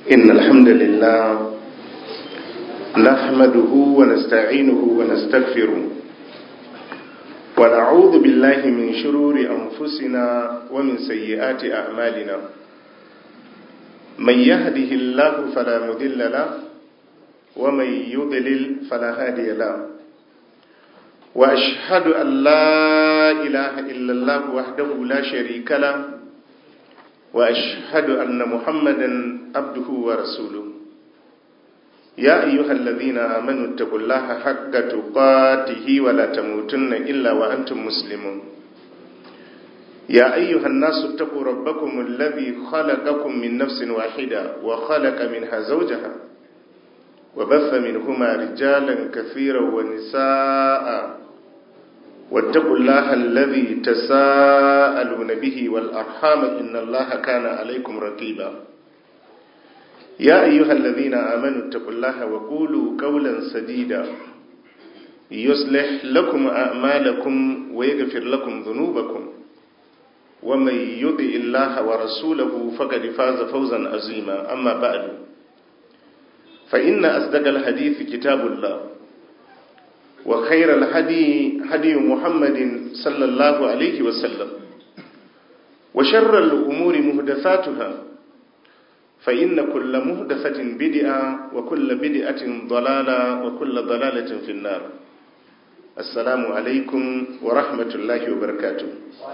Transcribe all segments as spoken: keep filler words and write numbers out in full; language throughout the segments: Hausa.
إن الحمد لله نحمده ونستعينه ونستغفره ونعوذ بالله من شرور أنفسنا ومن سيئات أعمالنا. من يهده الله فلا مضل له ومن يضلل فلا هادي له. وأشهد أن لا إله إلا الله وحده لا شريك له وأشهد أن محمدا عبده ورسوله. يا أيها الذين آمنوا اتقوا الله حق تقاته ولا تموتن إلا وأنتم مسلمون. يا أيها الناس اتقوا ربكم الذي خلقكم من نفس واحدة وخلق منها زوجها وبث منهما رجالا كثيرا ونساء واتقوا الله الذي تساءلون به والأرحام إن الله كان عليكم رقيبا. يا أيها الذين آمنوا اتقوا الله وقولوا قولا سديدا يصلح لكم أعمالكم ويغفر لكم ذنوبكم ومن يطع الله ورسوله فقد فاز فوزا عظيما. أما بعد فإن أصدق الحديث كتاب الله وخير الهدي هدي محمد صلى الله عليه وسلم وشر الأمور محدثاتها فإن كل محدثة بدعة وكل بدعة ضلالة وكل ضلالة في النار. السلام عليكم ورحمة الله وبركاته.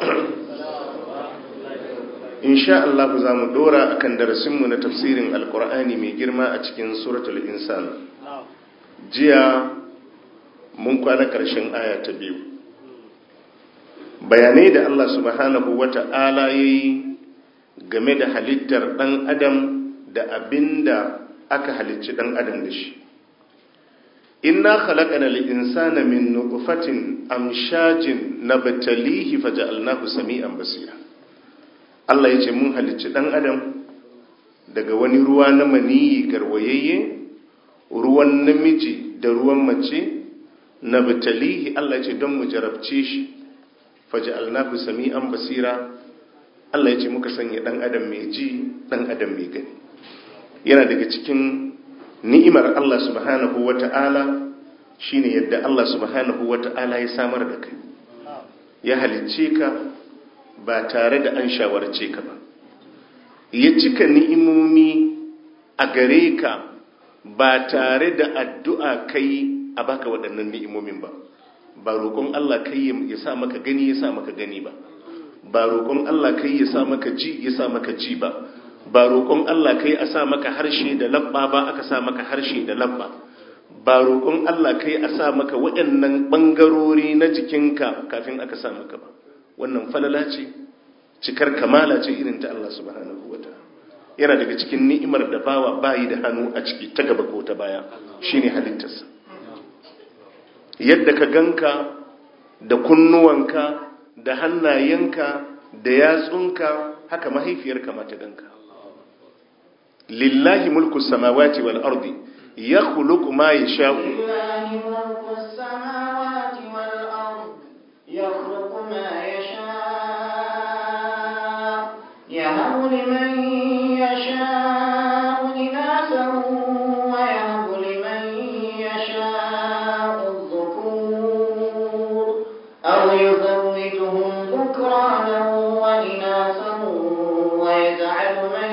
إن شاء الله زام دورا أكن درسمنا تفسير القرآن من جرما أتكين سورة الإنسان. جيا mun kwana ƙarshen aya ta biyu, bayanai da Allah subhanahu wa ta'ala ya yi game da halittar ɗan adam da abinda aka halicci ɗan adam da shi. Inna khalaqana al-insana min nutfatin amshajin nabtalihi faja'alnahu sami'an basira. Allah ya ce mun halicci ɗan adam daga wani ruwa na maniyi garwayayye, ruwan namiji da ruwan mace na bitalihi. Allah ce don mu jarabce shi faja'alnahu sami'an basira. Allah ya ce muka sanya dan adam mai ji dan adam mai gani. Yana daga cikin ni'imar Allah subhanahu wata'ala shine yadda Allah subhanahu wata'ala ya samar da kai, ya halicce ka ba tare da an shawarce ka ba, ya cika ni'imomi a gare ka ba tare da addu'a kai a baka waɗannan ni'imomin ba. Ba roƙon Allah kai ya sa maka gani ya sa maka gani ba, ba roƙon Allah kai ya sa maka ji ya sa maka ji ba, ba roƙon Allah kai a sa maka harshe da labba ba aka sa maka harshe da labba, ba roƙon Allah kai a sa maka waɗannan ɓangarori na jikinka kafin aka sa maka ba. Wannan falala ce, cikar kamala ce irin ta Allah subhanahu wa ta'ala. Yana daga cikin ni'imar da bawa bayi da hannu a ciki ta gaba ko ta baya, shine halittarsa. Yadda ka ganka da kunnuwanka da hannayenka da yatsunka haka mahaifiyarka ma ta ganka. Lillahi mulku samawati wal ardi yakhluqu ma yasha'u. Lillahi mulku samawati wal ardi yakhluqu ma yasha' yahabu liman yasha'u inasan wa yahabu liman yasha'u أو يزوجهم ذكرانا وإناثا ويجعل من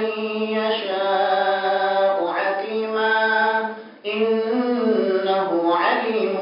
يشاء عقيما إنه عليم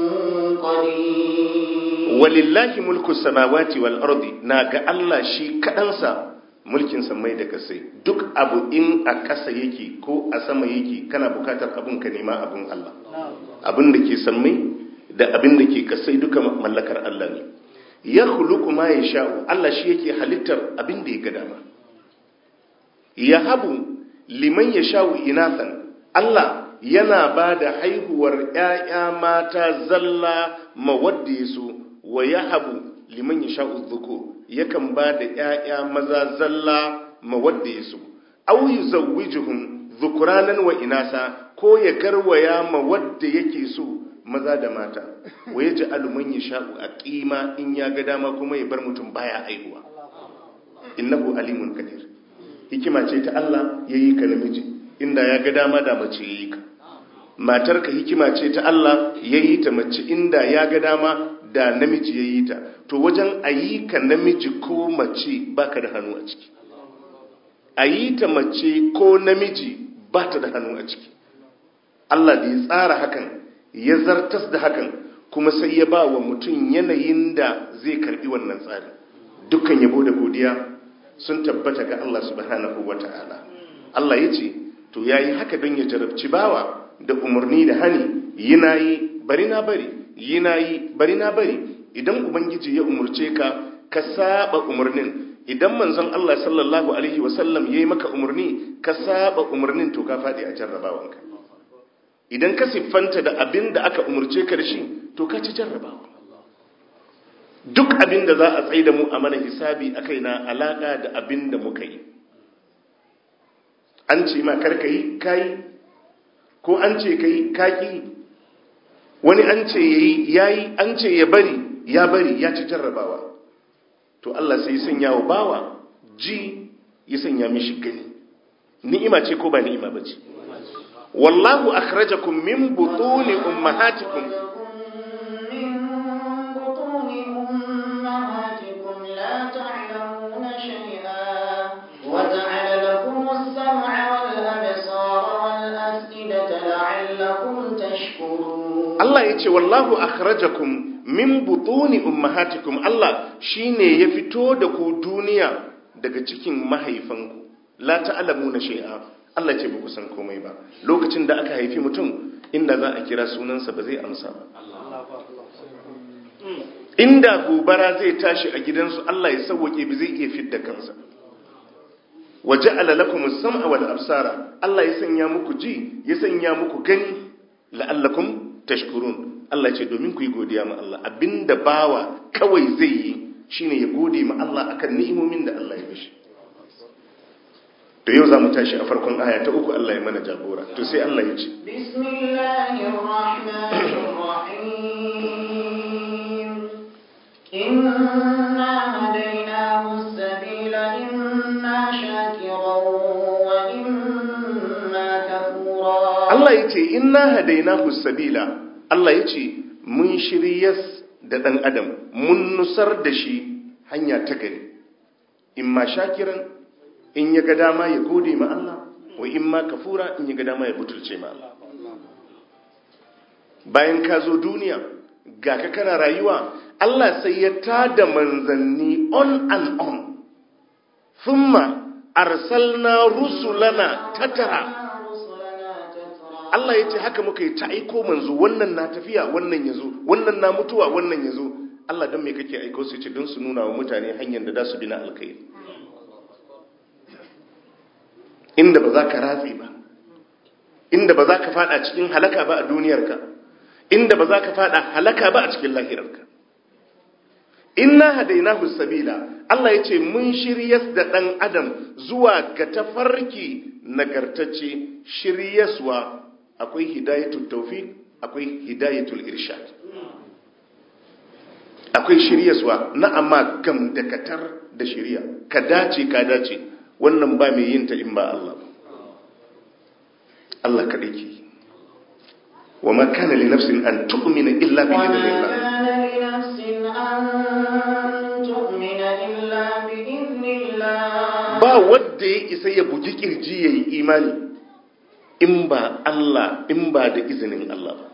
قدير. ولله ملك السماوات والأرض. ناغا الله شي كأنسا mulkin samai da kasai. Duk abu in a ƙasa yake ko a sama yake kana bukatar abun ka nema abun Allah. Abin da ke samai da abin da ke kasai duka mallakar Allah ne. Ya khuluqu ma yasha'u. Allah shi yake halittar abin da ya ga dama. Ya habu liman yasha'u inathan. Allah yana ba da haihuwar ƴaƴa mata zalla ma wadda yaso, wa yahabu liman yasha'u dhukur. Yakan ba da ƴaƴa maza zalla ma wadda yaso. Aw yuzawwijuhum dhukuranan wa inasa, ko ya garwaya ma wadda yake so maza da mata. Wa ya ji aluman ya sha'u a ƙima in ya ga dama kuma ya bar mutum baya aihuwa. Innahu alimun kadir. Hikima ce ta Allah ya yi ka namiji, inda ya ga dama da mace yayi ka. Matarka hikima ce ta Allah yayi ta mace, inda ya ga dama da namiji yayi ta. To wajen ayi ka namiji ko mace baka da hannu a ciki, ayi ta mace ko namiji ba ta da hannu a ciki. Allah da ya tsara hakan ya zartas da hakan, kuma sai ya ba wa mutum yanayin da zai karbi wannan tsari. Dukkan yabo da godiya sun tabbata ga Allah subhanahu wata'ala. Allah ya ce to yayi haka don ya jarabci bawa da umarni da hani, yi na yi bari na bari, yi na yi bari na bari. Idan ubangiji ya umurce ka ka saba umarnin, idan manzon Allah sallallahu alaihi wasallam yayi maka umarni ka saba umarnin, to ka fadi a jarrabawanka. Idan ka siffanta da abin da aka umurce ka da shi, to ka ci jarrabawa. Duk abin da za a tsaye da mu a mana hisabi akai na alaka da abin da muka yi. An ce ma karka yi kai, ko an ce kai kaki, wani an ce yayi yayi, an ce ya bari ya bari, ya ci jarrabawa. To Allah sai ya sanya wa bawa ji, ya sanya mishi gani. Ni'ima ce ko ba ni'ima bace? Wallahu akhrajakum min butuni ummahatikum Allah ya ce wallahu akhrajakum min butuni ummahatikum, Allah shine ya fito da ku duniya daga cikin mahaifanku. La ta'lamuna shay'a, Allah ce ba ku san komai ba. Lokacin da aka haifi mutum, inda za a kira sunansa ba zai amsa ba. Inda gobara zai tashi a gidansu, Allah ya sauke ba zai iya fidda kansa. Waja'ala lakum as-sam'a wal absara, Allah ya sanya muku ji, ya sanya muku gani, la'allakum tashkurun. Allah ce domin ku yi godiya ma Allah. Abinda bawa kawai zai yi shine ya gode ma Allah akan ni'imomin da Allah ya mishi. To yau za mu tashi a farkon aya ta uku, Allah ya mana jagora. To sai Allah ya ce bismillahir rahmanir rahim, inna hadaynahu as-sabila imma shakiran wa imma kafura. Allah ya ce inna hadaynahu as-sabila, Allah ya ce mun shiryas da ɗan adam, mun nusar da shi hanya ta gari. Imma shakiran, in ya ga dama ya gode ma Allah, wa imma kafura, in ya ga dama ya butulce ma Allah. Bayan ka zo duniya ga ka kana rayuwa, Allah sai ya tada manzanni on and on. Thumma arsalna rusulana tatara. Allah ya ce haka muka yi ta aiko manzo, wannan na tafiya wannan ya zo, wannan na mutuwa wannan ya zo. Allah don me kake aiko su ce don su nuna wa mutane hanyar da za su bi na alkhairi. Inda ba za ka ratse ba, inda ba za ka fada cikin halaka ba a duniyarka, inda ba za ka fada halaka ba a cikin lahirarka. Inna hadainahu sabila, Allah ya ce mun shiryas da ɗan adam zuwa ga tafarki nagartacce. Shiryaswa akwai hidayatul tawfiq, akwai hidayatul irshad. Akwai shiryaswa na amma gam da katar da shiriya, ka dace ka dace, wannan ba mai yin ta in ba Allah ba. Allah kaɗai ke. Wa ma kana li nafsin an tu'mina illa bi idhnillah. Ba wanda ya isa ya buji kirji yayi imani in ba Allah, in ba da izinin Allah ba.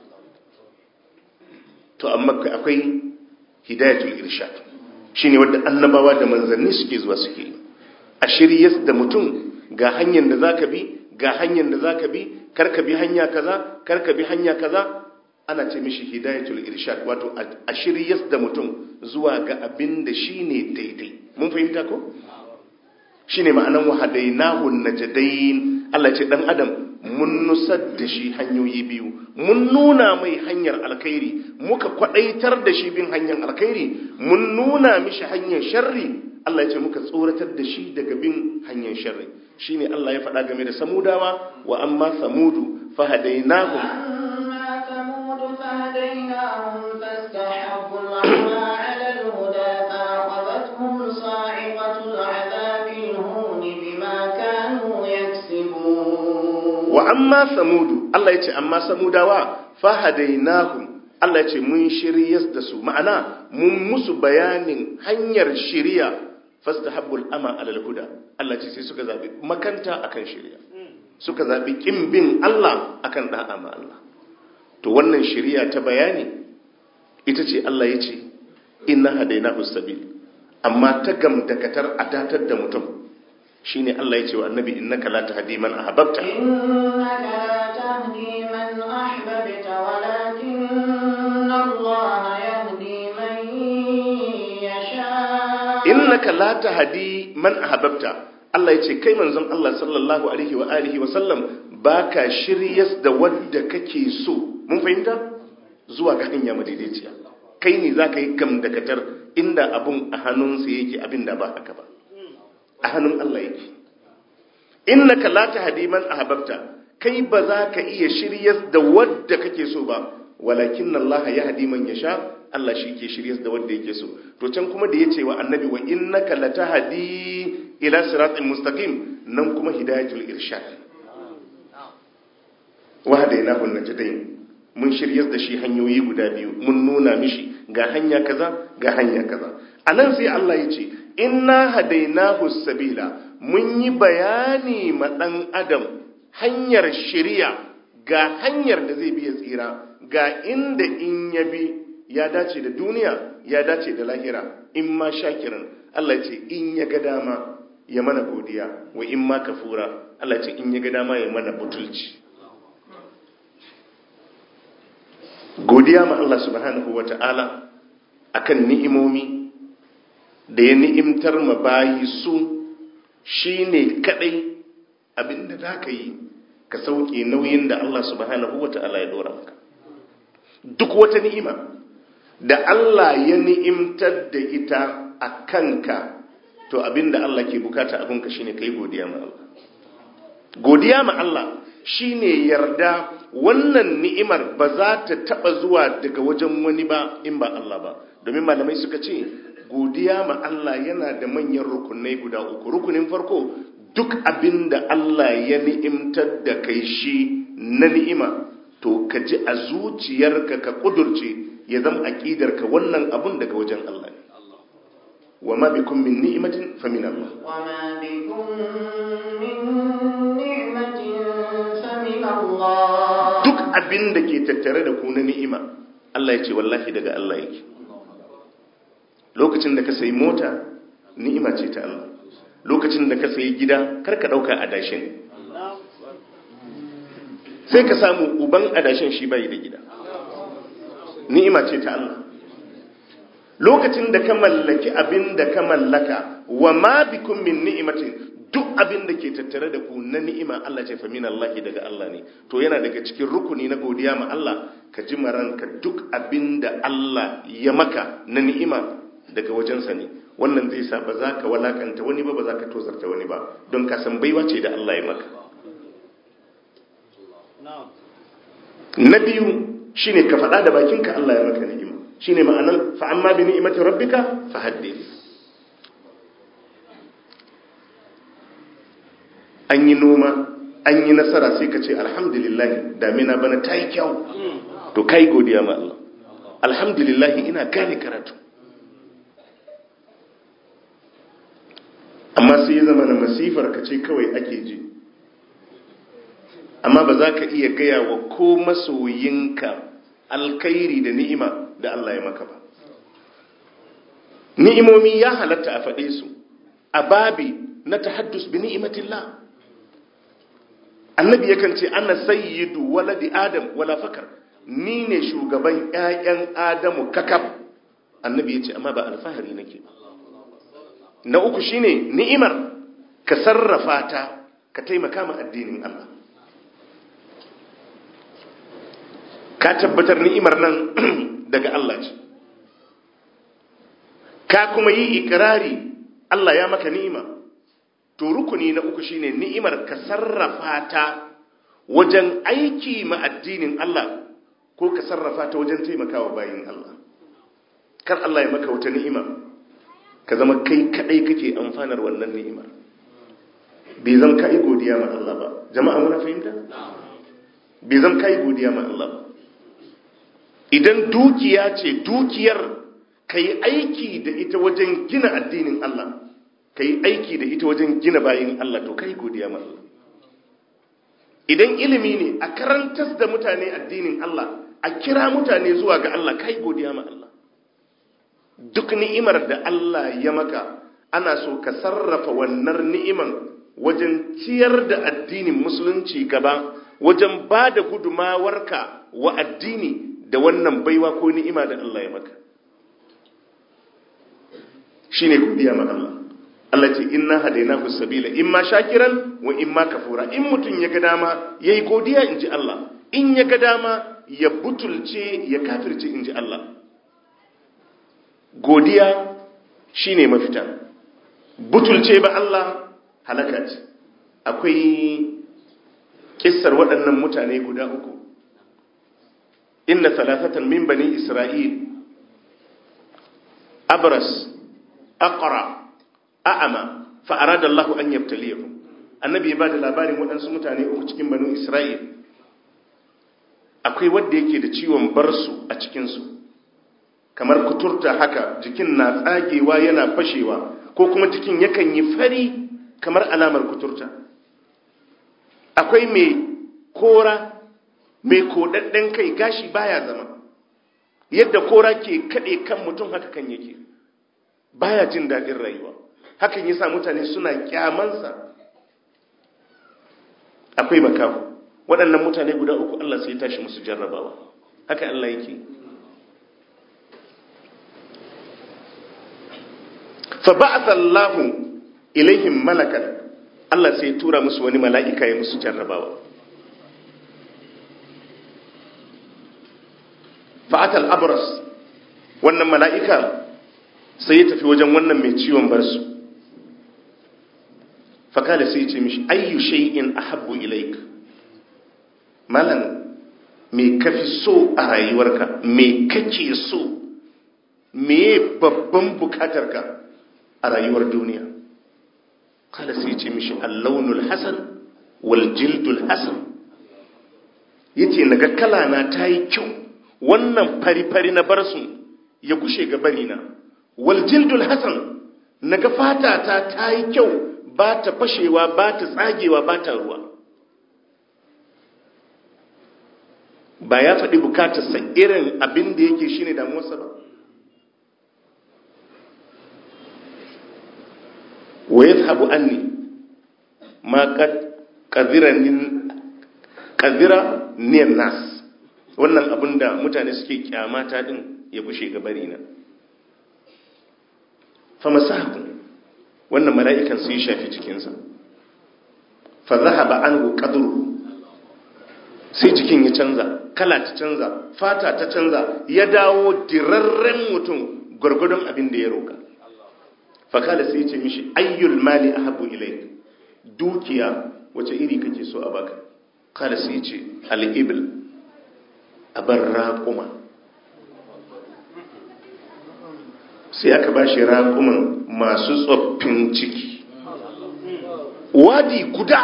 To amma akwai hidayatul irshad, shine wanda annabawa da manzanni suke zuwa suke yi. A shiryas da mutum ga hanyar da zaka bi, ga hanyar da zaka bi, karka bi hanya kaza, karka bi hanya kaza, ana ce mishi hidayatul irshad, wato a shiryas da mutum zuwa ga abin da shine daidai. Mun fahimta ko? Shine ma'anan wahadainahu najdain. Allah ce dan adam mun nusar da shi hanyoyi biyu, mun nuna mai hanyar alkhairi, muka kwadaitar da shi bin hanyar alkhairi, mun nuna mishi hanyar sharri. Allah ya ce muka tsoratar da shi daga bin hanyar sharri. Shine Allah ya faɗa game da samudawa, wa amma samudu fahadainahum amma samudu fahadainahum fastahabbu al-'ama 'ala al-huda fa'akhadhatuhum sa'iqatu al-'adhabi al-hun bima kanu yaksibun. wa amma samudu Allah ya ce amma samudawa fahadainahum Allah ya ce mun shiryas da su ma'ana mun musu bayanin hanyar shiriya fastahabbul ama alal huda Allah ce sai suka zabi makanta akan shiriya suka zabi kin bin Allah akan da'a ma Allah to wannan shiriya ta bayani ita ce Allah ya ce inna hadainahu sabil amma ta gamdakatar a datar da mutum shine Allah ya ce wa annabi innaka la tahdi man ahbabta innaka la tahdi man ahbabta walakinna Allah yahdi man yasha innaka la tahdi man ahbabta Allah ya ce kai manzon Allah sallallahu alaihi wa alihi wa sallam baka shiryas da wanda kake so mun fahimta zuwa ga hanya madaidaiciya kai ne zaka yi gamdakatar inda abun a hannunsa yake abinda ba haka ba a hannun Allah yake innaka la tahdi man ahbabta kai ba za ka iya shiryas da wanda kake so ba walakin Allah yahdi man yasha Allah shi ke shiryas da wanda yake so to can kuma da yace wa annabi wa innaka la tahdi ila siratal mustaqim nan kuma hidayatul irshad wa hadainahu najdain mun shiryas da shi hanyoyi guda biyu mun nuna mishi ga hanya kaza ga hanya kaza anan sai Allah yace inna hadainahu sabila mun yi bayani ma dan adam hanyar shiriya ga hanyar da zai biya tsira ga inda in ya bi ya dace da duniya ya dace da lahira in ma shakiran Allah ce in ya ga dama ya mana godiya wa in ma kafura Allah ce in ya ga dama ya mana butulci godiya ma Allah subhanahu wata'ala akan ni'imomi da ya ni'imtar ma bayi su shine kadai abinda za ka yi ka sauke nauyin da Allah subhanahu wata'ala ya dora maka duk wata ni'ima da Allah ya ni'imtar da ita a kanka to abinda Allah ke bukata abinka shine kai godiya ma Allah godiya ma Allah shine yarda wannan ni'imar ba za ta taba zuwa daga wajen wani ba in ba Allah ba domin malamai suka ce godiya ma Allah yana da manyan rukunai guda uku rukunin farko duk abinda Allah ya ni'imtar da kai shi na ni'ima to ka ji a zuciyarka ka kudurce ya zama aqidarka wannan abun daga wajen Allah ne wa ma bikum min ni'matin fa min Allah wa ma bikum min ni'matin fa min Allah duk abin da ke tattare da ku na ni'ima Allah ya ce wallahi daga Allah yake lokacin da ka sayi mota ni'ima ce ta Allah lokacin da ka sayi gida kar ka dauka adashin sai ka samu uban adashin shi bai da gida ni'ima ce ta Allah lokacin da ka mallaki abin da ka mallaka wa ma bikum min ni'matin duk abin da ke tattare da ku na ni'ima Allah ce fa min Allah daga Allah ne to yana daga cikin rukuni na godiya ma Allah ka ji maranka duk abin da Allah ya maka na ni'ima daga wajensa ne wannan zai sa ba za ka walakanta wani ba ba za ka tozarta wani ba don ka san baiwa ce da Allah ya maka na biyu shine ka faɗa da bakinka Allah ya maka ni'ima shine ma'anar fa amma bi ni'imati rabbika fa haddith an yi noma an yi nasara sai ka ce alhamdulillah damina bana ta yi kyau to kai godiya ma Allah alhamdulillah ina gane karatu amma sai ya zama na masifar ka ce kawai ake ji amma ba za ka iya gaya wa ko masoyinka alkhairi da ni'ima da Allah ya maka ba ni'imomi ya halatta a faɗe su a babi na tahaddus bi ni'imatillah annabi yakan ce ana sayyidu waladi adam wala fakar ni ne shugaban ƴaƴan adamu kakab annabi ya ce amma ba alfahari nake ba na uku shine ni'imar ka sarrafa ta ka taimaka ma addinin Allah ka tabbatar ni'imar nan daga Allah ce ka kuma yi ikirari Allah ya maka ni'ima to rukuni na uku shine ni'imar ka sarrafa ta wajen aiki ma addinin Allah ko ka sarrafa ta wajen taimakawa bayin Allah kar Allah ya maka wata ni'ima ka zama kai kadai kake amfanar wannan ni'imar bai zan kai godiya ma Allah ba. Jama'a muna fahimta? Bai zan kai godiya ma Allah ba. Idan dukiya ce, dukiyar ka yi aiki da ita wajen gina addinin Allah, ka yi aiki da ita wajen gina bayin Allah, to kai godiya ma Allah. Idan ilimi ne, a karantar da mutane addinin Allah, a kira mutane zuwa ga Allah, kai godiya ma Allah. Duk ni'imar da Allah ya maka, ana so ka sarrafa wannan ni'iman wajen ciyar da addinin musulunci gaba, wajen ba da gudumawarka wa addini da wannan baiwa ko ni'ima da Allah ya maka. Shi ne godiya ma Allah. Allah ce inna hadainahu sabila imma shakiran wa imma kafura. In mutum ya ga dama yayi godiya inji Allah, in ya ga dama ya butulce ya kafirce inji Allah. Godiya shine mafita. Butulce ba Allah halaka ce. Akwai kissar waɗannan mutane guda uku. Inna thalathatan min bani Isra'il, Abras, Aqra, A'ama, fa arada Allah an yabtaliyahum. Annabi ya bada labarin waɗansu mutane uku cikin banu Isra'il. Akwai wanda yake da ciwon barsu a cikin su. Kamar kuturta haka, jikin na tsagewa yana fashewa, ko kuma jikin yakan yi fari kamar alamar kuturta. Akwai mai kora, mai kodadden kai, gashi baya zama. Yadda kora ke kade kan mutum haka kan yake. Baya jin daɗin rayuwa. Hakan yasa mutane suna kyamansa. Akwai makafu. Waɗannan mutane guda uku Allah sai ya tashi musu jarrabawa. Haka Allah yake. Fa ba'atha Allahu ilaihim malakan. Allah sai ya tura musu wani mala'ika ya musu jarrabawa. Fa'atal abras, wannan mala'ika sai ya tafi wajen wannan mai ciwon barsu. Fakala sai ce mishi, ayyu shay'in ahabbu ilaik. Malam, me kafi so a rayuwarka, me kake so, me babban bukatarka a rayuwar duniya. Kala sai ce mishi, allaunul hasan wal jildul hasan. Yace naga kala na tayi kyau. Wannan fari-fari na barsu ya gushe ga barina. Wal jildul hasan, naga fata ta tayi kyau, ba ta fashewa, ba ta tsagewa, ba ta ruwa. Ba ya faɗi bukatarsa irin abin da yake shine damuwarsa ba. Wa yadhhabu anni ma qad qadira qadira niyan nas. Wannan abin da mutane suke kyamata din ya bushe gabari na. Fa masahu, wannan mala'ikan sai ya shafi jikinsa. Fa zahaba anhu qadru, sai jikin ya canza, kala ta canza, fata ta canza, ya dawo dirarren mutum gurgudun abin da ya roka. Fa kala sai ya ce mishi ayyul mali ahabbu ilayk. Dukiya wace iri kake so a baka? Kala sai ya ce al-ibl, a bar raƙuma. Sai aka ba shi raƙuman masu tsoffin ciki, wadi guda,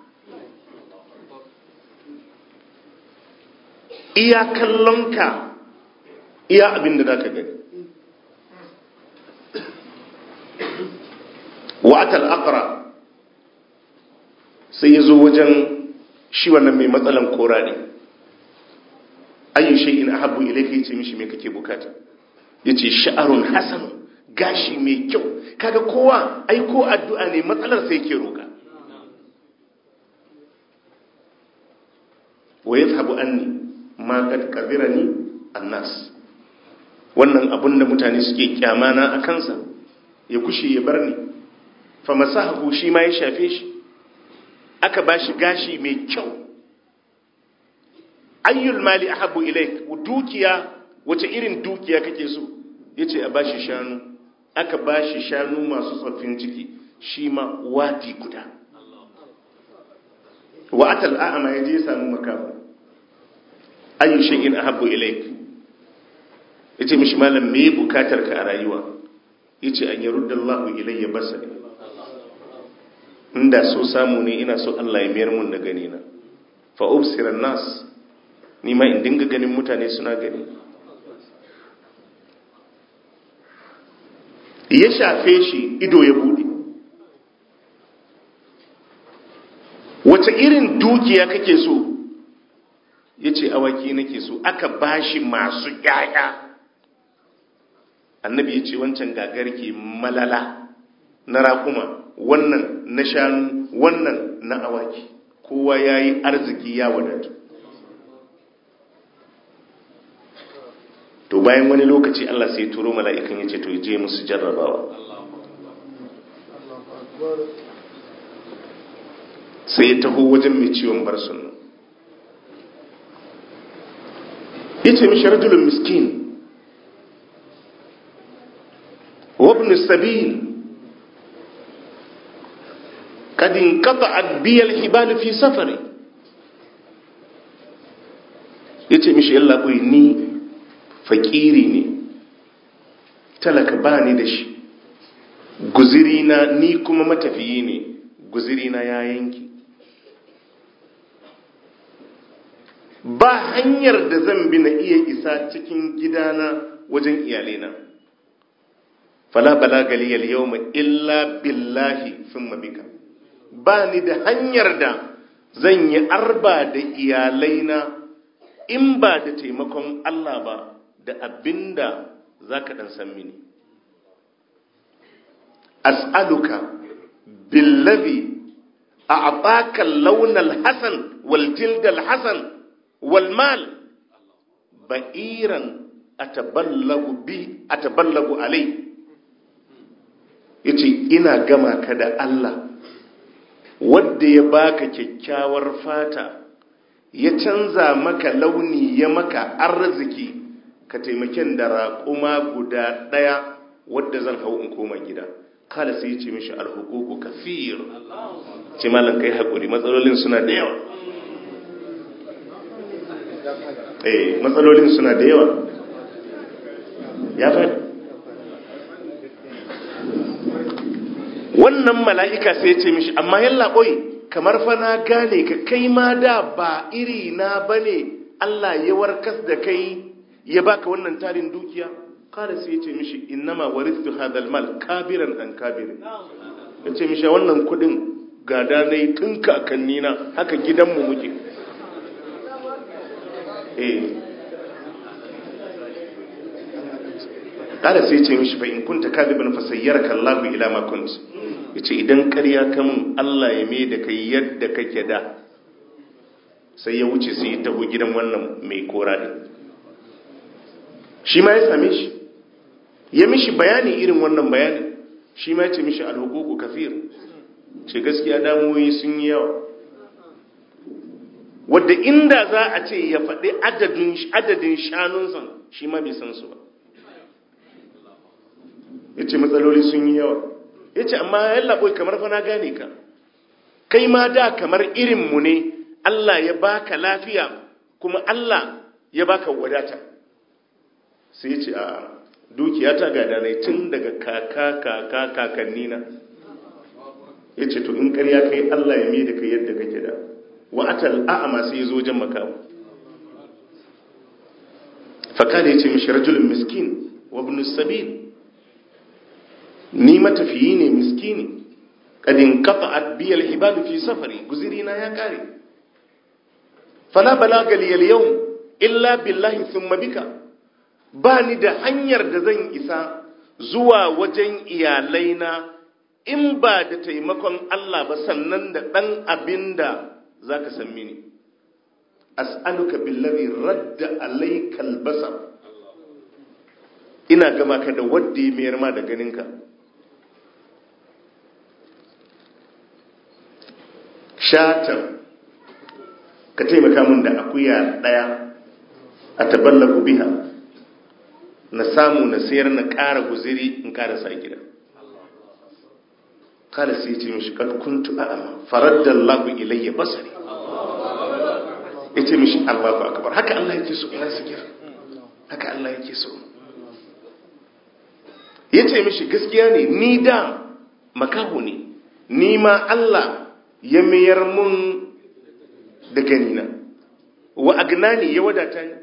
iya kallonka, iya abin da za ka gani. Wa'atal aqra, sai ya zo wajen shi wannan mai matsalan kora ne. Ayyu shay'in ahabbu ilayka, yace mishi me kake bukata? Yace sha'arun hasan, gashi mai kyau. Kaga kowa ai ko addu'a ne matsalar sai yake roka. Wa yadhhabu anni ma qad qadhirani annas. Wannan abun da mutane suke kyamana a kansa ya kushe ya bar ni. Fa masahu, shi ma ya shafe shi. Aka bashi gashi mai kyau. Ayyul mali ahabbu ilaik, dukiya wace irin dukiya kake so? Yace a bashi shanu. Aka bashi shanu masu tsoffin ciki, shi ma wadi guda. Wa atal a'ama, yaje ya samu makafu. Ayyu shay'in ahabbu ilaik. Yace mishi malam me bukatar ka a rayuwa? Yace an yarudda Allahu ilayya basari. inda so samu ne ina so Allah ya mayar mun da gani na fa ubsiran nas ni ma in dinga ganin mutane suna gani. Ya shafe shi ido ya bude. Wace irin dukiya kake so? Yace awaki nake so. Aka bashi masu ƴaƴa. Annabi yace wancan gagarke malala na raƙuma, wannan na shanu, wannan na awaki. Kowa yayi arziki ya wadatu. To bayan wani lokaci Allah sai turo mala'ikan yace to je musu jarrabawa. Sai ya taho wajen mai ciwon barsun nan. Yace mishi rajulun miskin wa ibn sabil kad inqata'at bi al-hibal fi safari. Yace mishi yalla boy ni fakiri ne, talaka bani da shi, guziri na ni kuma matafiyi ne, guziri na ya yanki. Ba hanyar da zan bi na iya isa cikin gidana wajen iyalena. Fala balaga li al-yawma illa billahi thumma bika. Ba ni da hanyar da zan yi arba da iyalaina in ba da taimakon Allah ba, da abinda zaka dan san mini. As'aluka billazi a'taka al-lawn al-hasan wal jild al-hasan والمال بئيرا أتبلغ به أتبلغ عليه. yace ina gama ka da Allah wanda ya baka kyakkyawar fata, ya canza maka launi, ya maka arziki, ka taimaken da raƙuma guda ɗaya wadda zan hau in koma gida. Kala sai yace mishi alhuququ kafir. Ce malan kai hakuri, matsalolin suna da yawa. Eh, matsalolin suna da yawa. Ya faɗi. Wannan mala'ika sai ya ce mishi, amma yalla ɓoyi, kamar fa na gane ka kai ma da ba iri na bane Allah ya warkas da kai ya baka wannan tarin dukiya. Kada sai ya ce mishi, innama waristu hadal mal kabiran an kabirin. Ya ce mishi, wannan kudin gada na yi tun kakannina, haka gidanmu muke. Kada sai ce mishi fa in kunta kadiban fa sayyaraka Allahu ila ma kunt. Yace idan ƙarya ka mun, Allah ya mai da kai yadda kake da. Sai ya wuce sai ya taho gidan wannan mai kora din. Shi ma ya same shi, ya mishi bayani irin wannan bayani. Shi ma ya ce mishi alhuququ kafir. Ce gaskiya damuwoyi sun yi yawa. Wadda inda za a ce ya faɗi adadin shanunsa, shi ma bai san su ba. Ya ce matsaloli sun yi yawa. Ya ce amma yalla ɓoyi kamar fa na gane ka. Kai ma da kamar irinmu ne, Allah ya baka lafiya kuma Allah ya baka wadata. Sai ya ce a dukiya ta gada ne tun daga kaka kaka kakannina. Ya ce to in ƙarya kai, Allah ya mai da kai yadda kake da. Wa atal a'ama sai yazo wajen makamu. Fakada yace mishi rajulun miskin wa ibn sabil. Ni matafiyi ne miskini. Kad inqata'at bi al-hibal fi safari, guziri na ya kare. Fala balaga li al-yawm illa billahi thumma bika. Ba ni da hanyar da zan isa zuwa wajen iyalaina in ba da taimakon Allah ba, sannan da dan abinda za ka san mini. As'aluka billazi radda alayka albasar. Ina gama ka da wadda ya mayar ma da ganinka. Shatar ka taimaka min da akuya daya a taballagu biha, na samu na sayar na ƙara guziri in ƙara sa gida. Kada sai ce mishi kad kuntu a'ama faraddallahu ilayya basari. Yace mishi Allahu akbar. Haka Allah yake so ina sigir. Haka Allah yake so. Yace mishi gaskiya ne, ni da makaho ne, ni ma Allah ya mayar mun da ganina, wa agnani ya wadata ni.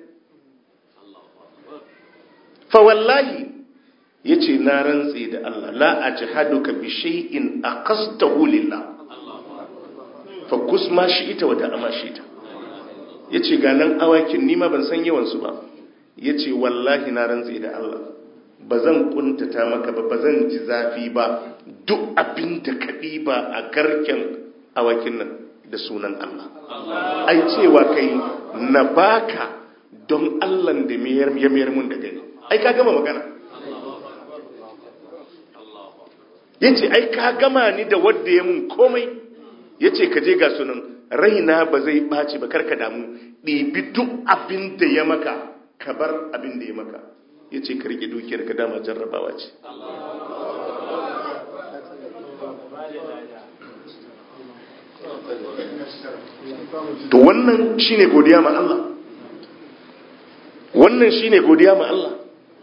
Fa wallahi yace na rantse da Allah la ajhaduka bi shay'in aqastahu lillah fa kusma shi ita wada ama shi ita. Yace ga nan awakin ni ma ban san yawan su ba, yace wallahi na rantse da Allah bazan kuntata maka ba, bazan ji zafi ba, duk abin da ka ba a garken awakin nan da sunan Allah. Ai cewa kai na baka don Allah da ya mayar mun da gani, ai ka gama magana. Yace ai ka gama ni da wanda ya mun komai. Yace ka je ga sunan, raina ba zai ɓaci ba, karka damu, ɗibi duk abin da ya maka ka bar abin da ya maka. Yace ka rike dukiyar ka, dama jarrabawa ce. To wannan shine godiya ma Allah, wannan shine godiya ma Allah,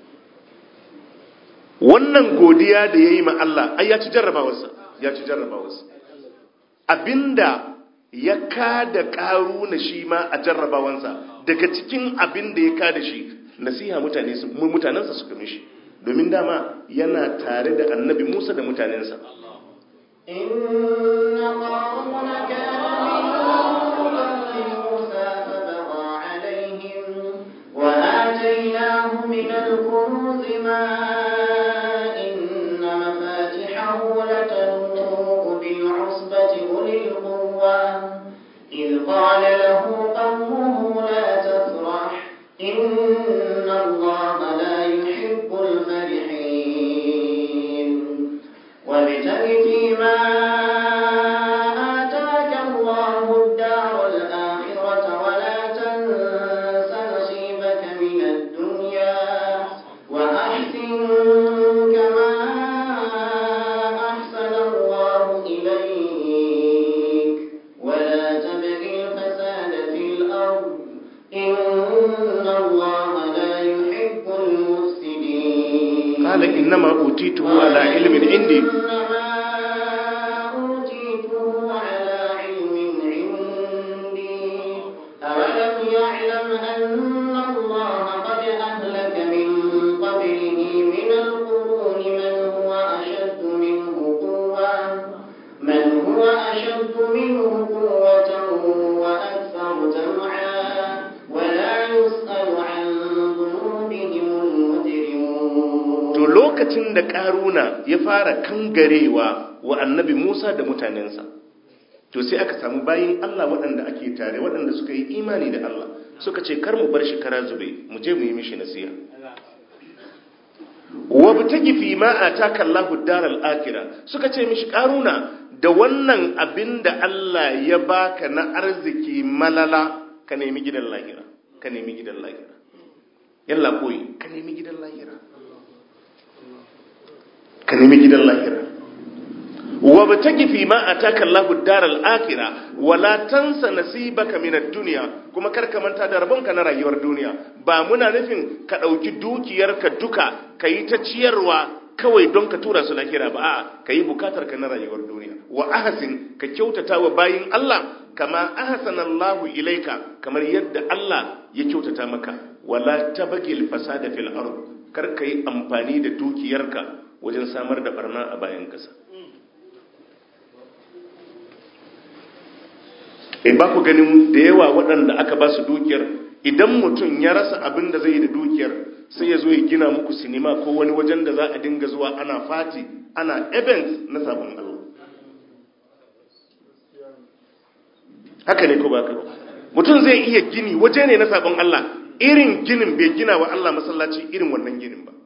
wannan godiya da yayi ma Allah ai ya ci jarrabawarsa, ya ci jarrabawarsa. Abinda ya kada Karuna shi ma a jarrabawansa, daga cikin abinda ya kada shi nasiha mutane su mutanansa suka mishi, domin dama yana tare da Annabi Musa da mutanensa. inna qaruna kana min Musa fabagha alaihim wa atainahu min al-kunuz ma inna mafatihahu latanu bil usbati ulil quwwa idh qala lahu qawmuhu la tafrah inna Allaha la yuhibbul farihin wabtaghi fima ataka Allahu ad-dara al-akhirata wa la tansa nasibaka min ad-dunya wa ahsin kama ahsana Allahu ilayk wa la tabghi al-fasada fil ard inna Allaha la yuhibbul mufsidin. Qala innama utituhu ala ilmin indi. Lokacin da Karuna ya fara kangarewa wa Annabi Musa da mutanensa, to sai aka samu bayin Allah waɗanda ake tare, waɗanda suka yi imani da Allah, suka ce kar mu bar shi kara zube, mu je mu yi mishi nasiha. Wabtagi fi ma ataka Allahu ad-daral akhirah, suka ce mishi Karuna, da wannan abinda Allah ya baka na arziki malala, ka nemi gidan lahira, ka nemi gidan lahira. Yalla koyi, ka nemi gidan lahira. Ka nemi gidan lahira. Wabtagi fi ma ataka Allahu ad-daral akhirah wala tansa nasibaka min ad-dunya, kuma kar ka manta da rabonka na rayuwar duniya. Ba muna nufin ka dauki dukiyarka duka kai ta ciyarwa kawai don ka tura su lahira ba, a'a kai bukatar ka na rayuwar duniya. Wa ahsin, ka kyautata wa bayin Allah kama ahsana Allahu ilaika, kamar yadda Allah ya kyautata maka. Wala tabgil fasada fil ard, kar kai amfani da dukiyarka wajen samar da barna a bayan kasa. E ba ku ganin da yawa waɗanda aka ba su dukiyar, idan mutum ya rasa abin da zai yi da dukiyar, sai ya zo ya gina muku sinima ko wani wajen da za a dinga zuwa ana fati, ana events na sabon Allah. Haka ne ko ba ka ba? Mutum zai iya gini waje ne na sabon Allah, irin ginin bai gina wa Allah masallaci irin wannan ginin ba.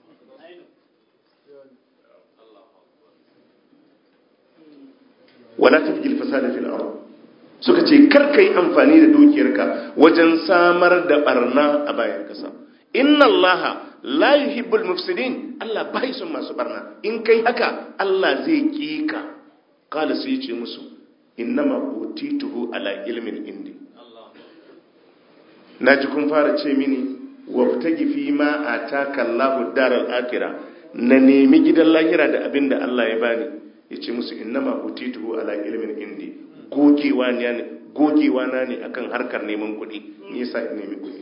Wala tafjil fasada fil ard, suka ce kar kai amfani da dukiyarka wajen samar da barna a bayan kasa. Inna Allaha la yuhibbul mufsidin, Allah bai son masu barna. In kai haka Allah zai kika. Qala sai ce musu innama utituhu ala ilmin indi. Naji kun fara ce mini wabtagi fi ma ataka Allahu daral akhirah, na nemi gidan lahira da abinda Allah ya bani. yace musu innama utituhu ala ilmin indi, gogewa ne gogewa na ne akan harkar neman kuɗi, me yasa in nemi kuɗi.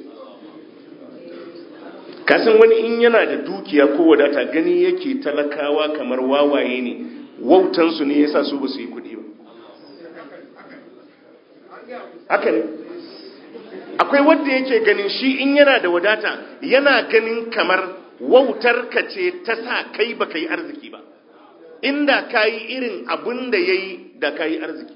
Kasan wani in yana da dukiya ko wadata gani yake talakawa kamar wawaye ne, wautansu ne yasa su ba su yi kuɗi ba. Haka ne, akwai wanda yake ganin shi in yana da wadata yana ganin kamar wautar ka ce ta sa kai ba ka yi arziki ba, inda ka yi irin abin da ya yi da ka yi arziki.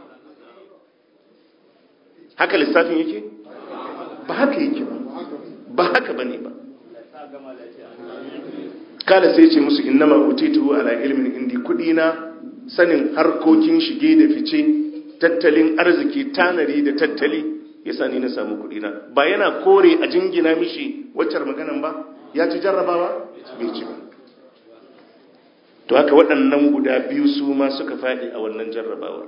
Haka lissafin yake? Ba haka yake ba, ba haka ba ne ba. Kala sai ce musu innama utituhu ala ilmin indi, kudi na sanin harkokin shige da fice, tattalin arziki, tanari da tattali yasa ni na samu kudi na. Ba yana kore a jingina mishi waccar maganan ba, ya ci jarrabawa bai ci ba. To haka waɗannan guda biyu su ma suka faɗi a wannan jarrabawar.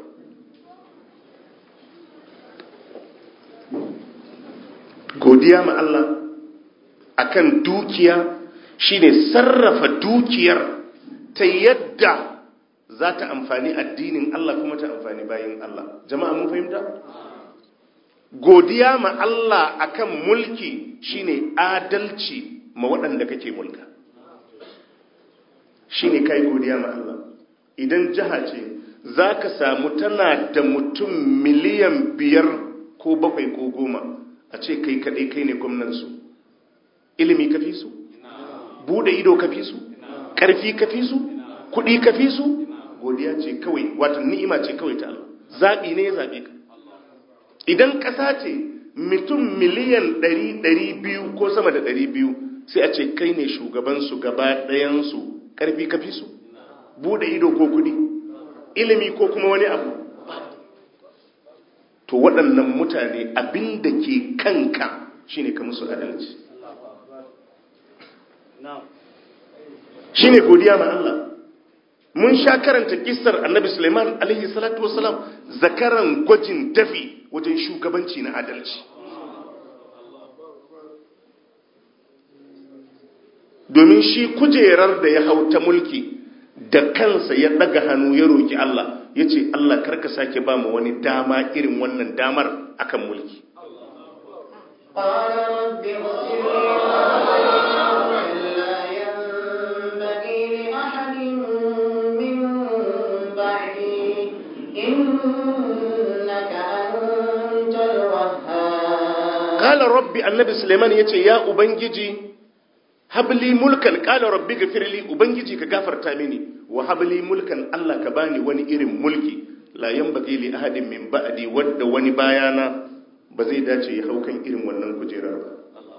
Godiya ma Allah akan dukiya shine sarrafa dukiyar ta yadda za ta amfani addinin Allah kuma ta amfani bayin Allah. Jama'a mun fahimta? Godiya ma Allah akan mulki shine adalci ma waɗanda kake mulka. Shine kai godiya ma Allah. Idan jiha ce za ka samu tana da mutum miliyan biyar ko bakwai ko goma, a ce kai kaɗai kai ne gwamnansu. Ilimi ka fi su? Bude ido ka fi su? Ƙarfi ka fi su? Kuɗi ka fi su? Godiya ce kawai, wato ni'ima ce kawai ta Allah. Zaɓi ne ya zaɓe ka. Idan ƙasa ce mutum miliyan ɗari ɗari biyu ko sama da ɗari biyu, sai a ce kai ne shugabansu gaba ɗayansu. Ƙarfi ka fi su? Bude ido ko kuɗi? Ilimi ko kuma wani abu? To waɗannan mutane abin da ke kanka shine ka musu adalci. Shine godiya ma Allah. Mun sha karanta kissar Annabi Sulaiman alaihi salatu wasalam, zakaran gwajin dafi wajen shugabanci na adalci. Domin shi kujerar da ya hau ta mulki da kansa ya daga hannu ya roki Allah, ya ce Allah karka sake ba mu wani dama irin wannan damar akan mulki. Qala rabbi, annabi Sulaiman yace ya ubangiji habli mulkan, qala rabbi ghfirli, ubangiji ka gafarta mini, wa habli mulkan, Allah ka bani wani irin mulki la yanbaghi li ahadin min ba'di, wadda wani bayana ba zai dace ya hau kan irin wannan kujerar ba.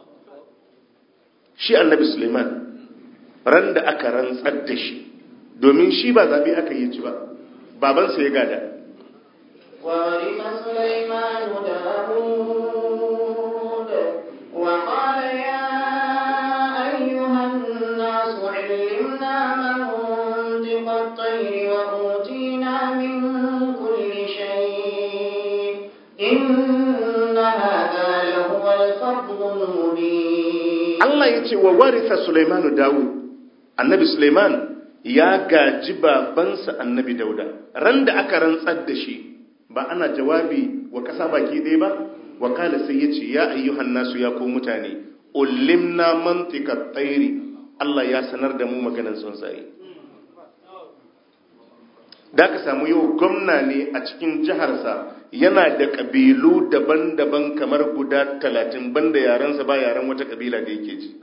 Shi annabi Sulaiman ran da aka rantsar da shi, domin shi ba zabe aka yi ci ba, babansa ya gada. وورث سليمان داود وقال يا أيها الناس علمنا منطق الطير وأوتينا من كل شيء إن هذا لهو الفضل المبين. الله يتي وورث سليمان داود، النبي سليمان ya gaji babansa annabi Dauda. Ran da aka rantsar da shi ba ana jawabi wa kasa baki ɗaya ba, wakala sai ya ce ya ayyuhan nasu, ya ko mutane, ulimna mantika tsairi, Allah ya sanar da mu maganar tsuntsaye. Da ka samu yau gwamna ne a cikin jiharsa yana da ƙabilu daban-daban kamar guda talatin, banda yarensa ba yaren wata ƙabila da yake ji.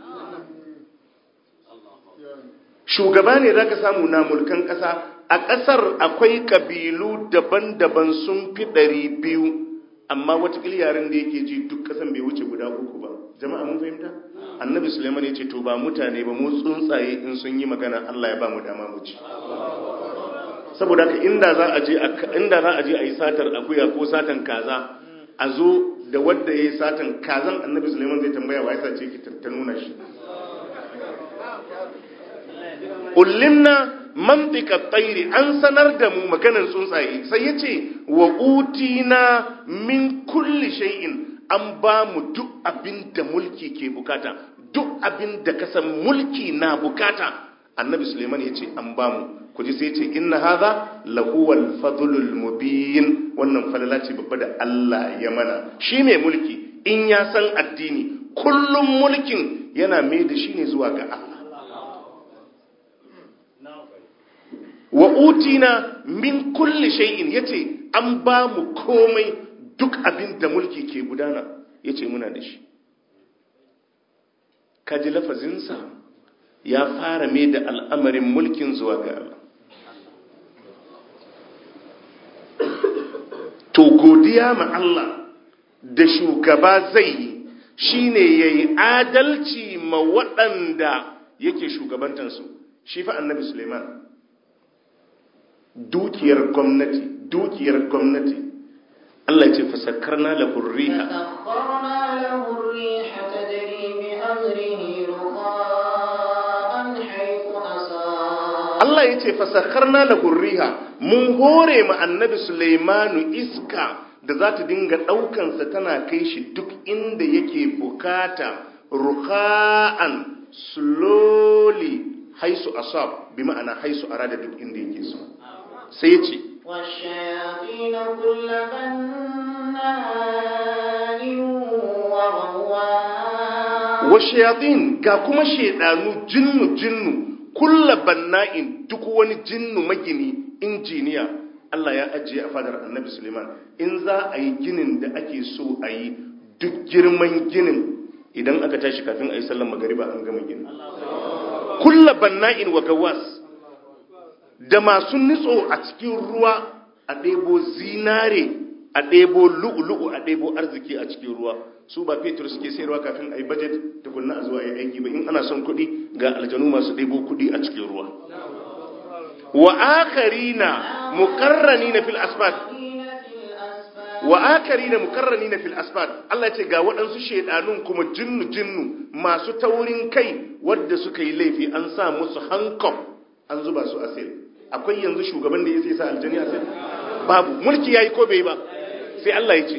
Shugaba ne za ka samu na mulkan ƙasa, a ƙasar akwai ƙabilu daban-daban sun fi ɗari biyu, amma watakila yaren da yake ji duk ƙasan bai wuce guda uku ba. Jama'a mun fahimta? Annabi Sulaiman ya ce to ba mutane ba, mu tsuntsaye in sun yi magana Allah ya ba mu dama mu ci. Saboda haka inda za a je inda za a je a yi satar akuya ko satan kaza, a zo da wanda ya yi satan kazan, Annabi Sulaiman zai tambaya wa ya sace ki ta nuna shi. Ullimna mantika tsairi, an sanar da mu maganar tsuntsaye. Sai ya ce wa utina min kulli shay'in, an ba mu duk abin da mulki ke bukata, duk abin da kasan mulki na bukata annabi Suleiman ya ce an bamu ku ji sai ce inna hadha lahuwal fadlul mubin, wannan falala ce babba da Allah ya mana. Shi mai mulki in ya san addini kullum mulkin yana mai da shi ne zuwa ga Allah. Wa utina min kulli shay'in, yace an ba mu komai, duk abin da mulki ke gudana yace muna da shi. Kaji lafazinsa ya fara mai da al'amarin mulkin zuwa ga Allah. To godiya ma Allah da shugaba zai yi shine yayi adalci ma waɗanda yake shugabantansu. Shi fa annabi Suleiman dukiyar gwamnati dukiyar gwamnati Allah ya ce fasakkarna lahu riha فسخرنا له الريح تجري بأمره رخاء حيث أصاب. Allah ya ce fasakkarna lahu riha, mun hore ma annabi Sulaimanu iska da za ta dinga ɗaukansa tana kai shi duk inda yake bukata, rukha'an, slowly, haisu asab, bi ma'ana haisu arada, duk inda yake so. Sai ya ce والشياطين كل بناء وغواص. والشياطين ga kuma shedanu jinnu jinnu kulla banna'in, duk wani jinnu magini injiniya Allah ya ajiye a fadar annabi Suleiman. In za a yi ginin da ake so a yi, duk girman ginin idan aka tashi kafin a yi sallan magariba an gama ginin. Kulla banna'in wa gawas, da masu nitso a cikin ruwa, a ɗebo zinare, a ɗebo lu'ulu'u, a ɗebo arziki a cikin ruwa. Su ba fetur suke sayarwa kafin a yi budget tukunna a zuwa a yi aiki ba. In ana son kuɗi, ga aljanu masu ɗebo kuɗi a cikin ruwa. Wa akarina mukarranina fil asfad, wa akarina mukarranina fil asfad. Allah ya ce ga waɗansu shedanun kuma jinnu jinnu masu taurin kai wadda suka yi laifi, an sa musu handcuff an zuba su a sel. Akwai yanzu shugaban da ya sai sa aljani a sel? Babu. Mulki yayi ko bai ba? Sai Allah ya ce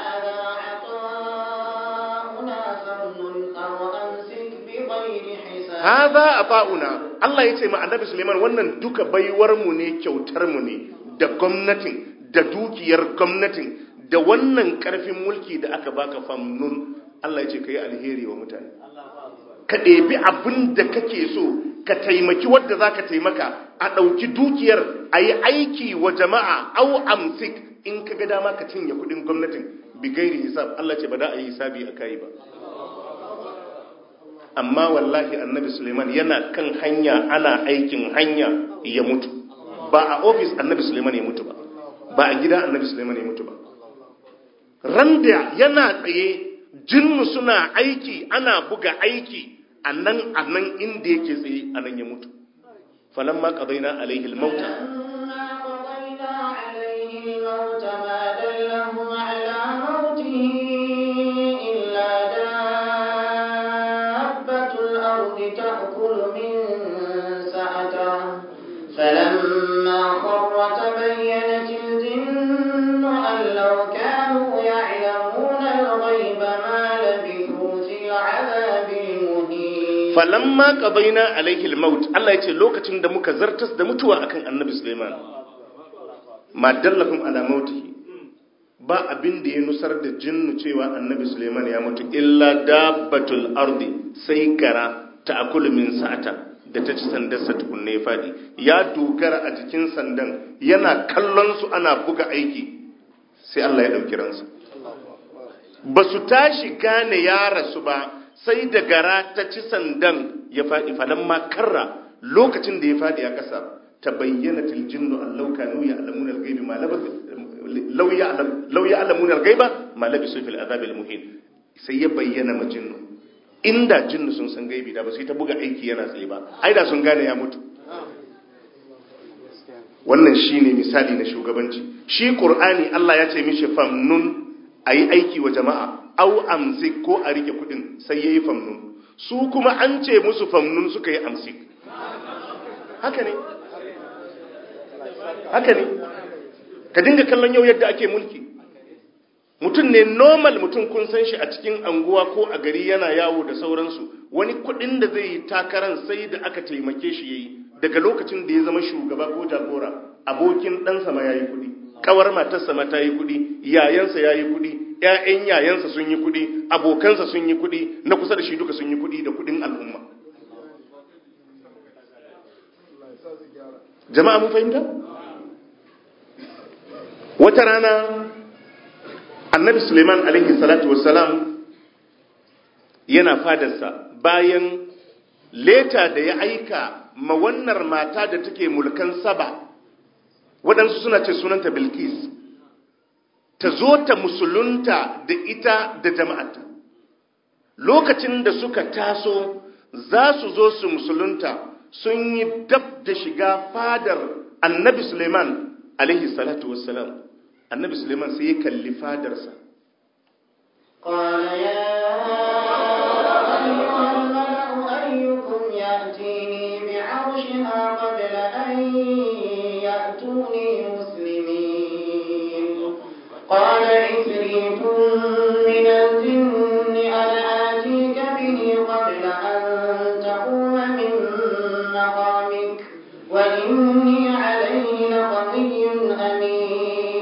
hadha ata'una. Allah ya ce ma annabi Suleiman wannan duka baiwar mu ne, kyautar mu ne, da gwamnatin, da dukiyar gwamnatin, da wannan karfin mulki da aka baka famnun. Allah ya ce kai alheri wa mutane, ka ɗebi abin da kake so, ka taimaki wadda za ka taimaka, a ɗauki dukiyar a yi aiki wa jama'a, au amsik, in ka ga dama ka cinye kuɗin gwamnatin bigairi hisab. Allah ce ba da a yi hisabi a kayi ba. Amma wallahi annabi Suleiman yana kan hanya, ana aikin hanya ya mutu. Ba a ofis annabi Suleiman ya mutu ba, ba a gida annabi Suleiman ya mutu ba. Randa yana tsaye, jinnu suna aiki, ana buga aiki, a nan a nan inda yake tsaye a nan ya mutu. Falamma qadaina alaihi al-mauta فلما خر تبينت الجن أن لو كانوا يعلمون الغيب ما لبثوا في العذاب المهين. فلما قضينا عليه الموت الله يتي لوكacin da muka zartas da mutuwa akan annabi Sulaiman, ma dallakum ala mautihi, ba abin da ya nusar da jinnu cewa annabi Sulaiman ya mutu illa dabbatul ardi, sai gara ta akulu min sa'ata da ta ci sandarsa tukunne ya faɗi. Ya dogara a jikin sandan, yana kallon su ana buga aiki, sai Allah ya ɗauki ransa. Ba su tashi gane ya rasu ba, sai da gara ta ci sandan ya faɗi. Falan ma karra, lokacin da ya faɗi a ƙasa, ta bayyana tiljinnu an lauka lauya alamunar gaibi ma lauya alamunar gaiba ma labisu fil azabil muhin. Sai ya bayyana ma jinnu. Inda jinnu sun san gaibi da ba sai ta buga aiki yana tsaye ba, ai da sun gane ya mutu. Wannan shine misali na shugabanci. Shi Qur'ani Allah ya ce mishi famnun, ayi aiki wa jama'a, au amsik, ko a rike kudin, sai yayi famnun. Su kuma an ce musu famnun suka yi amsik. Haka ne? Haka ne? Ka dinga kallon yau yadda ake mulki. Mutum ne normal, mutum kun san shi a cikin anguwa ko a gari yana yawo da sauransu, wani kudin da zai yi takaran sai da aka taimake shi yayi daga lokacin da ya zama shugaba ko jagora abokin ɗansa ma yayi kudi kawar matarsa ma ta yi kudi yayansa yayi kudi ƴaƴan yayansa sun yi kudi abokansa sun yi kudi na kusa da shi duka sun yi kudi da kudin al'umma. Jama'a mun fahimta? Wata rana Annabi Suleiman alaihi salatu wassalam yana fadarsa bayan leta da ya aika ma wannan mata da take mulkan Saba, waɗansu suna ce sunanta Bilkis, ta zo ta musulunta da ita da jama'ata. Lokacin da suka taso za su zo su musulunta sun yi dab da shiga fadar Annabi Suleiman alaihi salatu wassalam. Annabi Suleiman sai ya kalli fadarsa. Qala ya ayyuhal mala'u ayyukum ya'tini bi'arshiha qabla an ya'tuni muslimin. Qala ifritun min al-jinni ana atika bihi qabla an taquma min maqamik wa inni alayhi laqawiyyun amin.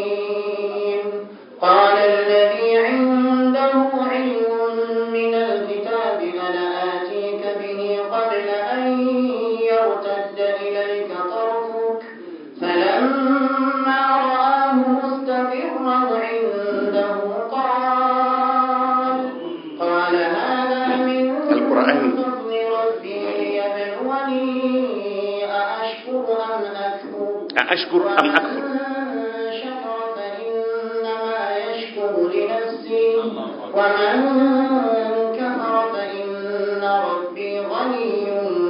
قال الذي عنده علم من الكتاب أنا آتيك به قبل أن يرتد إليك طرفك فلما رآه مستقرا عنده قال قال هذا من فضل ربي ليبلوني أأشكر أم أكفر أأشكر أم أكفر لنفسي ومن كفر فإن ربي غني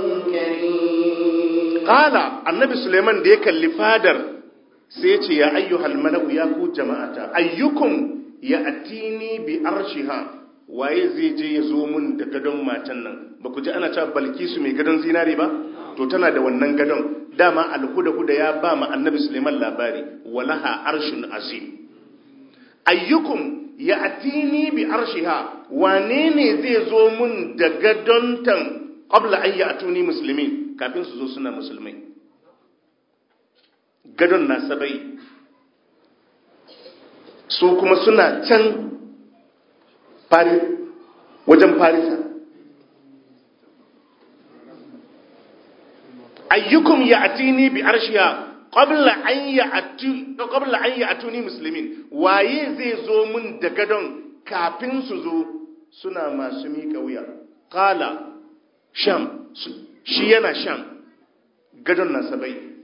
كريم. قال النبي سليمان da ya kalli fadar sai ya ce ya ayyuhal mala'u ya ku jama'ata ayyukum ya atini bi arshiha, waye zai je ya zo mun da gadon matan nan? Ba ku ji ana cewa Balkisu mai gadon zinari ba? To tana da wannan gadon. Dama alhuda-huda ya ba ma annabi Suleiman labari, walaha arshun azim. Ayyukum ya atini bi arshiha, wane ne zai zo mun da gadontan qabla an ya'tuni muslimin, kafin su zo suna musulmai. Gadon na sabai su kuma suna can fari wajen farisa. Ayyukum ya atini bi arshiha qabla an ya'tu qabla an ya'tuni muslimin, waye zai zo mun da gadon kafin su zo suna masu mika wuya? Qala sham, shi yana sham, gadon na sabai.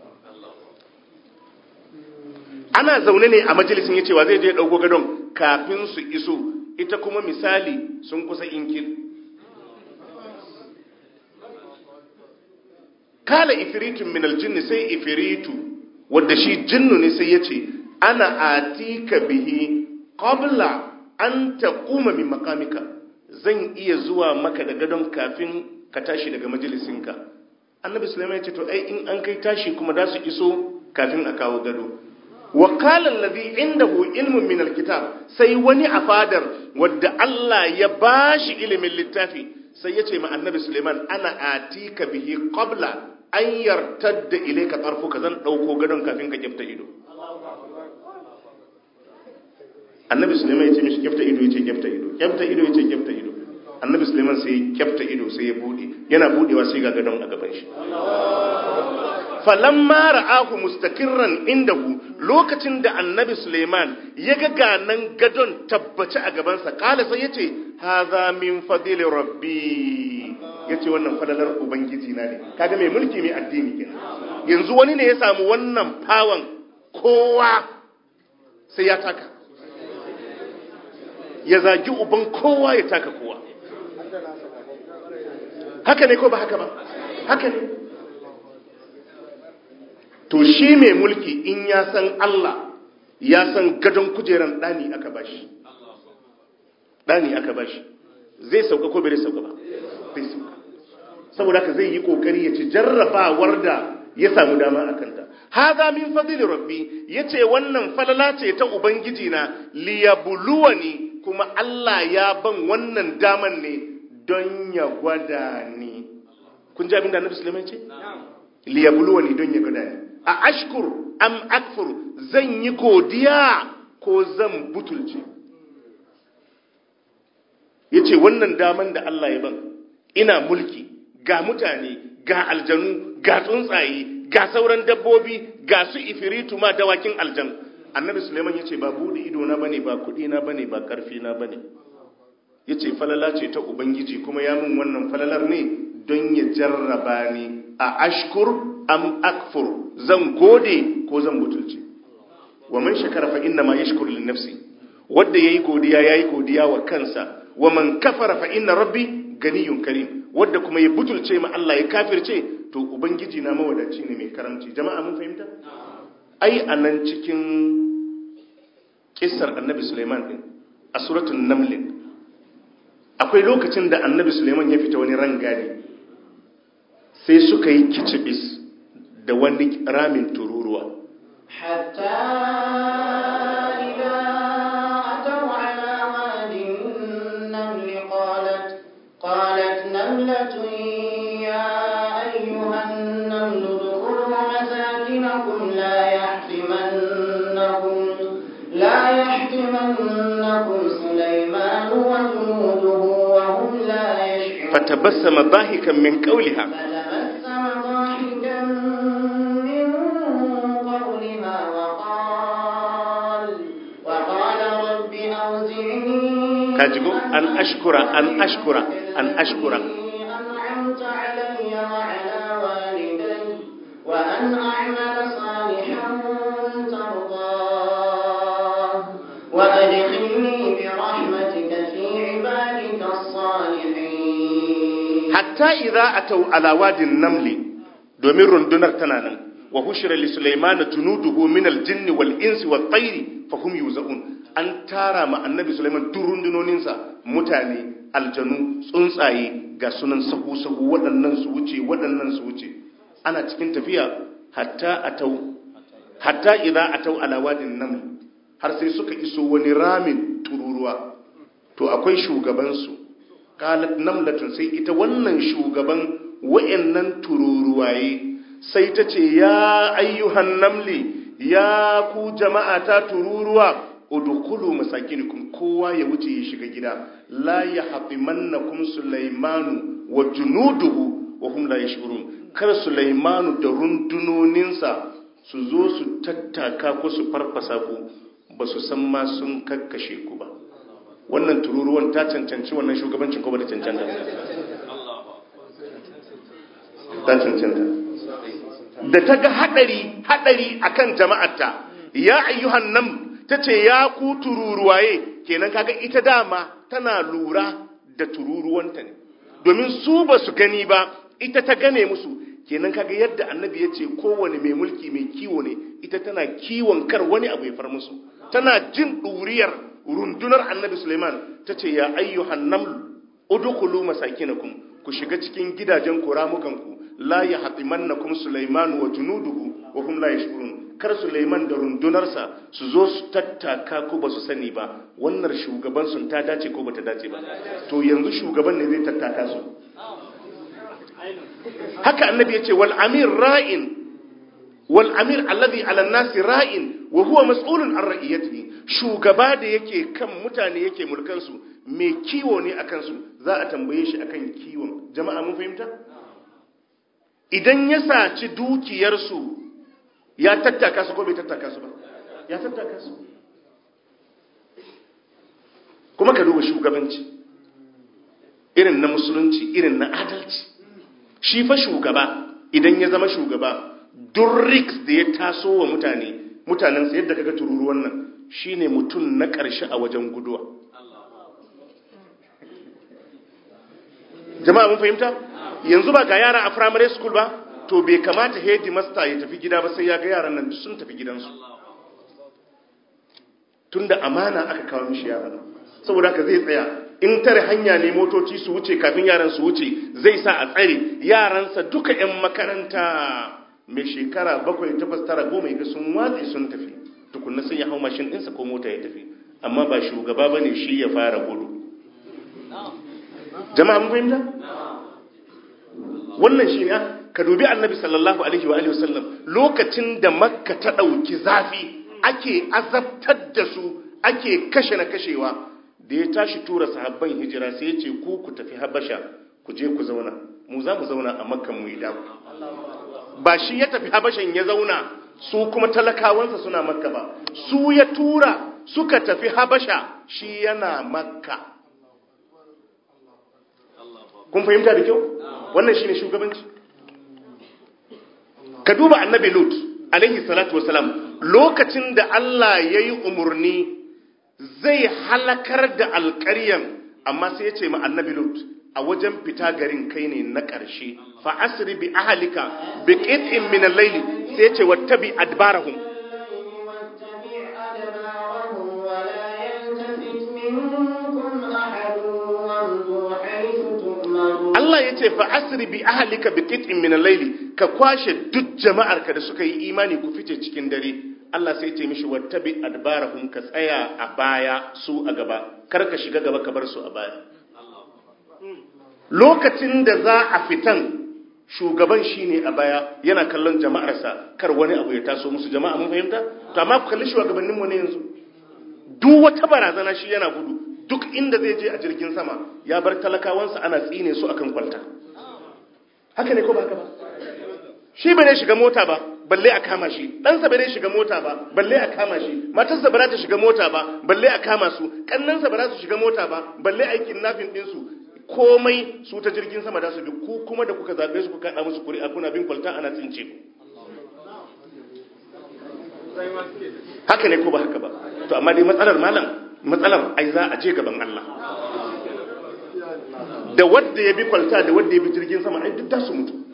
Ana zaune ne a majalisin yace wa zai je dauko gadon kafin su iso, ita kuma misali sun kusa inkil. Kala ifritun min aljinni, sai ifritu wadda shi jinnu ne sai yace ana atika bihi qabla an taquma min maqamika, zan iya zuwa maka da gadon kafin ka tashi daga majalisinka. Annabi Sulaiman yace to ai in an kai tashi kuma da su iso kafin a kawo gado. Wa qala alladhi indahu ilmun min alkitab, sai wani a fadar wadda Allah ya bashi ilimin littafi sai yace ma Annabi Sulaiman ana atika bihi qabla an yartadda ilayka tarfuka, zan dauko gadon kafin ka kifta ido. Annabi Sulaiman yace mishi kifta ido, yace kifta ido, kifta ido, yace kifta ido. Annabi Sulaiman sai kifta ido sai ya bude, yana budewa sai ga gadon a gaban shi. Falamma ra'ahu mustaqirran indahu, lokacin da Annabi Sulaiman ya ga ganan gadon tabbaci a gabansa, kala sai yace hadha min fadli rabbi, yace wannan fadalar ubangiji na ne. Kaga mai mulki mai addini kenan. Yanzu wani ne ya samu wannan pawan, kowa sai ya taka, ya zagi uban kowa ya taka kowa. Haka ne ko ba haka ba? Haka ne. To shi mai mulki in ya san Allah, ya san gadon kujeran ɗani aka bashi. Ɗani aka bashi. Zai sauka ko bai sauka ba? Bai sauka. Saboda haka zai yi kokari ya ci jarrabawar da ya samu dama a kanta. Haza min fadli rabbi, yace wannan falala ce ta ubangiji na, liyabluwani, kuma Allah ya ban wannan daman ne don ya gwada ni. Kun ji abin da Annabi Sulaiman ce? Liyabluwani don ya gwada ni. A ashkur am akfur, zan yi godiya ko zan butulce. Yace wannan daman da Allah ya ban, ina mulki, ga mutane, ga aljanu, ga tsuntsaye, ga sauran dabbobi, ga su ifiritu ma dawakin aljan. Annabi Sulaiman yace ba bude ido na bane, ba kudi na bane, ba karfi na bane. Yace falala ce ta Ubangiji, kuma ya mun wannan falalar ne don ya jarraba ni. A ashkur am akfur, zan gode ko zan butulce. Wa man shakara fa inna ma yashkuru li nafsi, wanda yayi godiya yayi godiya wa kansa. Wa man kafara fa inna rabbi ganiyun karim, wanda kuma ya butulce ma Allah ya kafirce, to Ubangiji na mawadaci ne mai karamci. Jama'a mun fahimta? Ai anan cikin kissar Annabi Sulaiman din a suratul Naml akwai lokacin da Annabi Sulaiman ya fita wani rangadi, sai suka yi kicibis da wani ramin tururuwa. Hatta idza ataw ala wadin naml qalat qalat namlatun ya ayyuhan naml udkhulu masakinakum la yahtimannakum la yahtimannakum Sulaiman wa junuduhu wa hum la yash'urun. Fatabassama dahikan min qawliha kajigo an ashkura an ashkura an ashkura an'amta alayya wa ala walidayya wa an a'mala salihan tardah wa adkhilni bi rahmatika fi ibadika as-salihin. Hatta idza ataw ala wadin namli, domin rundunar tana nan, wa hushira li Sulaiman junuduhu min al-jinni wal insi wat tayri fa hum yuzaun. An tara ma Annabi Sulaiman duk rundunoninsa, mutane, aljanu, tsuntsaye, ga sunan sahu-sahu, waɗannan su wuce, waɗannan su wuce. Ana cikin tafiya hatta atau hatta idza atau ala wadin naml, har sai suka iso wani ramin tururuwa. To akwai shugaban su, qalat namlatun, sai ita wannan shugaban wayannan tururuwaye sai ta ce, ya ayyuhan namli, ya ku jama'a ta tururuwa, udkhulu masakinikum, kowa ya wuce ya shiga gida, la yahtimannakum Sulaimanu wa junuduhu wa hum la yashurun. Kar Sulaimanu da rundunoninsa su zo su tattaka ko su farfasa ku, ba su san ma sun kakkashe ku ba. Wannan tururuwan ta cancanci wannan shugabancin ko ba ta cancanta? Ta cancanta. Da ta ga hadari hadari akan jama'arta, ya ayyuhan nam, ta ce ya ku tururuwaye, kenan kaga ita dama tana lura da tururuwanta ne, domin su ba su gani ba, ita ta gane musu. Kenan kaga yadda Annabi ya ce kowane mai mulki mai kiwo ne, ita tana kiwon kar wani abu ya far musu, tana jin ɗuriyar rundunar Annabi Sulaiman. Ta ce ya ayyuhan naml udkhulu masakinakum, ku shiga cikin gidajen ku, ramukan ku, la yahtimannakum Sulaiman wa junuduhu wa hum la yashkurun. Kar Sulaiman da rundunarsa su zo su tattaka ko ba su sani ba. Wannan shugaban sun ta dace ko bata dace ba? To yanzu shugaban ne zai tattaka su. Haka Annabi yace wal amir ra'in wal amir alladhi ala an-nasi ra'in wa huwa mas'ulun an ra'iyatihi. Shugaba da yake kan mutane yake mulkan su, mai kiwo ne akan su, za a tambaye shi akan kiwon. Jama'a mun fahimta? Idan ya saci dukiyar su, ya tattaka su ko bai tattaka su ba? Ya tattaka su. Kuma ka duba shugabanci irin na musulunci, irin na adalci. Shi fa shugaba idan ya zama shugaba, duk riks da ya taso wa mutane, mutanensa yadda kaga tururuwan nan, shine mutum na ƙarshe a wajen guduwa. Jama'a mun fahimta? Yanzu ba ga yara a primary school ba, to bai kamata headmaster ya tafi gida ba sai ya ga yaran nan sun tafi gidansu. Tunda amana aka kawo mishi yaran. Saboda haka zai tsaya, in tare hanya ne motoci su wuce kafin yaran su wuce, zai sa a tsare yaransa duka 'yan makaranta mai shekara bakwai takwas tara goma ya ga sun watsi sun tafi, tukunna sun ya hau mashin ɗinsa ko mota ya tafi. Amma ba shugaba bane shi ya fara gudu. jama'a mun fahimta wannan shi ne ka dubi annabi sallallahu alaihi wa alihi wasallam lokacin da makka ta dauki zafi ake azabtar da su ake kashe na kashewa da ya tashi tura sahabban hijira sai ya ce ku ku tafi habasha ku je ku zauna mu za mu zauna a makkan mu idan ba shi ya tafi habashan ya zauna su kuma talakawansa suna makka ba su ya tura suka tafi habasha shi yana makka. Kun fahimta da kyau wannan shine shugabanci. Ka duba annabi Lut alaihi salatu wasalam lokacin da Allah yayi umurni zai halakar da alƙaryan amma sai ya ce ma annabi Lut a wajen fita garin kai ne na ƙarshe fa asri bi ahlika bi qit'in min al-layl sai ya ce wattabi adbarahum Allah ya ce fa asri bi ahlika bi qit'in min al-layl ka kwashe duk jama'arka da suka yi imani ku fice cikin dare. Allah sai ya ce mishi wattabi adbarahum ka tsaya a baya su a gaba kar ka shiga gaba ka bar su a baya. Lokacin da za a fitan shugaban shine a baya yana kallon jama'arsa kar wani abu ya taso musu. Jama'a mun fahimta? To amma ku kalli shugabannin mu ne yanzu duk wata barazana shi yana gudu duk inda zai je a jirgin sama ya bar talakawansa ana tsine su akan kwalta. Haka ne ko ba haka ba? Shi bai shiga mota ba balle a kama shi, ɗansa bai shiga mota ba balle a kama shi, matarsa ba za ta shiga mota ba balle a kama su, kannansa ba za su shiga mota ba balle a yi kidnapping ɗinsu. Komai su ta jirgin sama da su bi ku kuma da kuka zaɓe su kuka kaɗa musu kuri'a kuna bin kwalta ana tsince ku. Haka ne ko ba haka ba? To amma dai matsalar malam matsalar ai za a je gaban Allah. Da wadda ya bi kwalta da wadda ya bi jirgin sama ai duk da su mutu.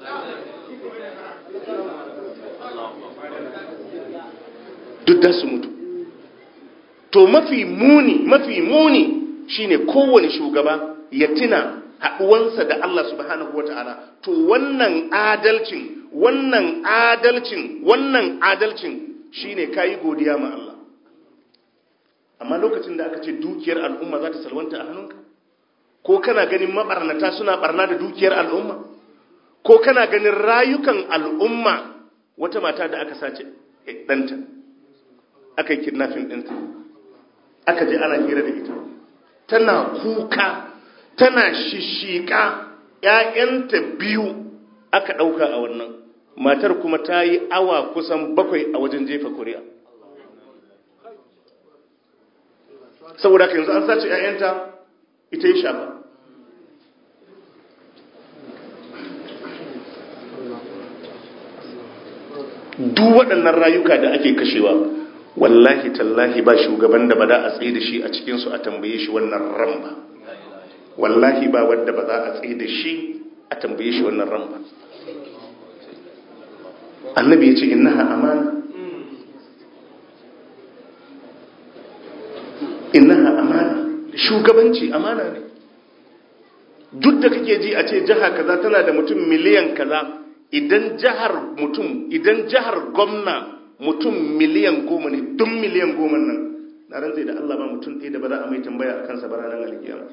Duk da su mutu. To mafi muni mafi muni shine kowane shugaba ya tuna haɗuwansa da Allah subhanahu wa ta'ala. To wannan adalcin wannan adalcin wannan adalcin shine kayi godiya ma Allah. Amma lokacin da aka ce dukiyar al'umma za ta salwanta a hannunka, ko kana ganin mabarnata suna barna da dukiyar al'umma, ko kana ganin rayukan al'umma, wata mata da aka sace ɗanta, aka yi kidnapping ɗinta, aka je ana hira da ita, tana kuka, tana shishika, ‘ya'yanta biyu aka ɗauka a wannan, matar kuma ta yi awa kusan bakwai a wajen jefa kuri'a. Saboda haka yanzu an sace ‘ya'yanta ita yi shafa. Duk waɗannan rayuka da ake kashewa, wallahi tallahi ba shugaban da ba da a tsaye da shi a cikinsu a tambaye shi wannan ran ba. Wallahi ba wadda ba za a tsaye da shi a tambaye shi wannan ran ba. Annabi ya ce innaha amana. Innaha amana. Shugabanci amana ne. Duk da kake ji a ce jiha kaza tana da mutum miliyan kaza, idan jihar mutum idan jihar gwamna mutum miliyan goma ne, duk miliyan goma nan na rantsai da Allah ba mutum ɗaya da ba za a mai tambaya a kansa ba ranar alkiyama.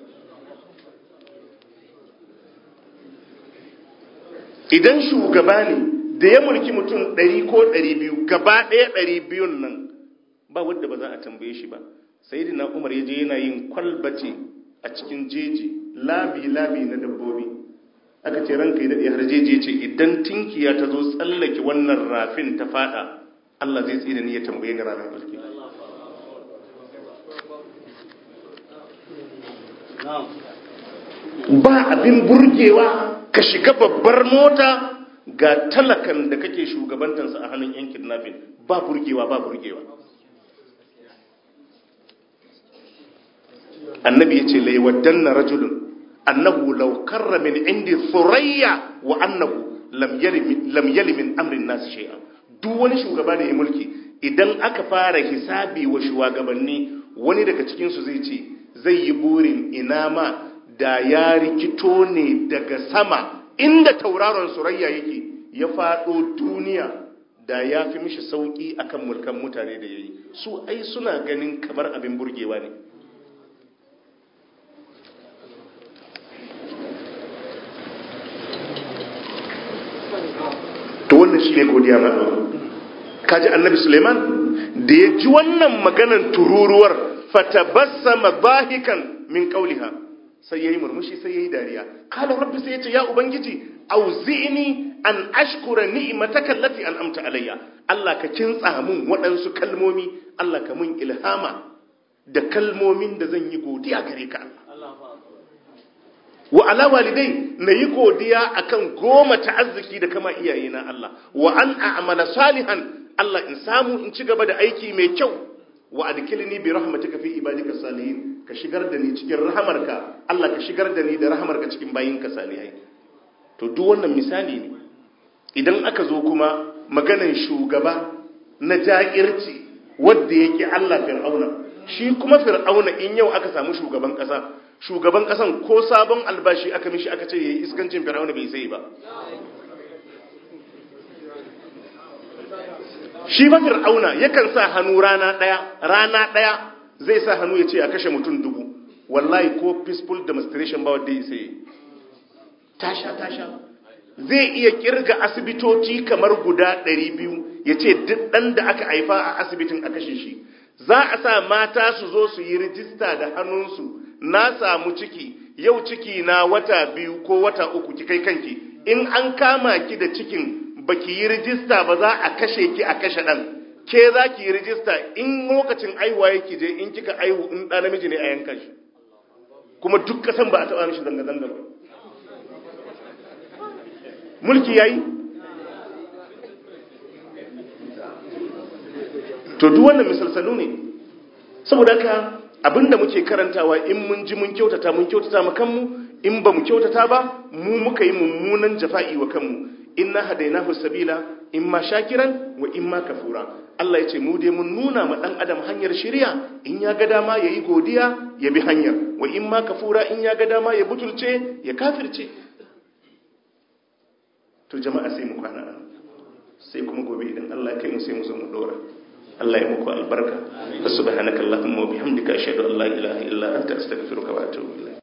Idan shugaba ne da ya mulki mutum ɗari ko ɗari biyu, gaba ɗaya ɗari biyun nan ba wadda ba za a tambaye shi ba. Sayyidina Umar ya je yana yin kwalbace a cikin jeji, labi-labi na dabbobi. Aka ce ranka yi daɗe har jeji ce idan tinkiya ta zo tsallake wannan rafin ta fada, Allah zai tsira ni ya tambaye ni ranar alki. Ba abin burgewa ka shiga babbar mota ga talakan da kake shugabantansa a hannun yan kidnapping, ba burgewa ba burgewa. Annabi ya ce laiwaddanna rajulun annahu law karra min indi thurayya wa annahu lam yali lam yali min amrin nas shay'a. Duk wani shugaba da ya mulki idan aka fara hisabi wa shugabanni, wani daga cikin su zai ce zai yi burin ina ma da ya rikito ne daga sama inda tauraron surayya yake ya fado duniya, da ya fi mishi sauki akan mulkan mutane da yayi. Su ai suna ganin kamar abin burgewa ne. shine godiya ma Allah. Kaji annabi Suleiman da ya ji wannan maganan tururuwar fatabassama dhahikan min qawliha, sai yayi murmushi, sai yayi dariya. Qala rabbi, sai yace ya ubangiji, auzi'ni an ashkura ni'mataka allati an'amta alayya. Allah ka kintsa mun waɗansu kalmomi, Allah ka mun ilhama da kalmomin da zan yi godiya gare ka Allah. Wa ala walidai, na yi godiya akan goma ta arziki da kama iyayena Allah. Wa an a'mala salihan, Allah in samu in ci gaba da aiki mai kyau. Wa adkilni bi rahmatika fi ibadika salihin, ka shigar da ni cikin rahamarka Allah, ka shigar da ni da rahamarka cikin bayinka salihai. To duk wannan misali ne. Idan aka zo kuma maganan shugaba na ja'irci wanda yake Allah Fir'auna, shi kuma Fir'auna in yau aka samu shugaban kasa, shugaban kasan ko sabon albashi aka mishi aka ce yayi iskancin Fir'auna bai sai ba. Shi ba Fir'auna yakan sa hannu rana daya, rana daya zai sa hannu ya ce a kashe mutum dubu. Wallahi ko peaceful demonstration ba wanda ya sai. Tasha tasha zai iya kirga asibitoci kamar guda ɗari biyu ya ce duk ɗan da aka haifa a asibitin a kashe shi. Za a sa mata su zo su yi rijista da hannunsu, na samu ciki, yau ciki na wata biyu ko wata uku, ki kai kanki. In an kama ki da cikin baki yi rijista ba, za a kashe ki a kashe ɗan. Ke za ki yi rijista, in lokacin aihuwa yake je, in kika aihu in ɗa namiji ne a yanka shi. Kuma duk kasan ba a taɓa mishi zanga-zanga ba. Mulki yayi. To duk wannan misalsalu ne. Saboda haka abinda muke karantawa, in mun ji mun kyautata mun kyautata ma kanmu, in ba mu kyautata ba mu muka yi mummunan jafa'i wa kanmu. Inna hadainahu sabila imma shakiran wa imma kafura. Allah ya ce mu dai mun nuna ma dan adam hanyar shari'a, in ya ga dama yayi godiya ya bi hanyar, wa imma kafura, in ya ga dama ya butulce ya kafirce. To jama'a sai mu kwana nan, sai kuma gobe idan Allah ya kai mu sai mu zo mu dora. Allah ya muku albarka. Subhanakallahumma wa bihamdika ashhadu an la ilaha illa anta astaghfiruka wa atubu ilayk.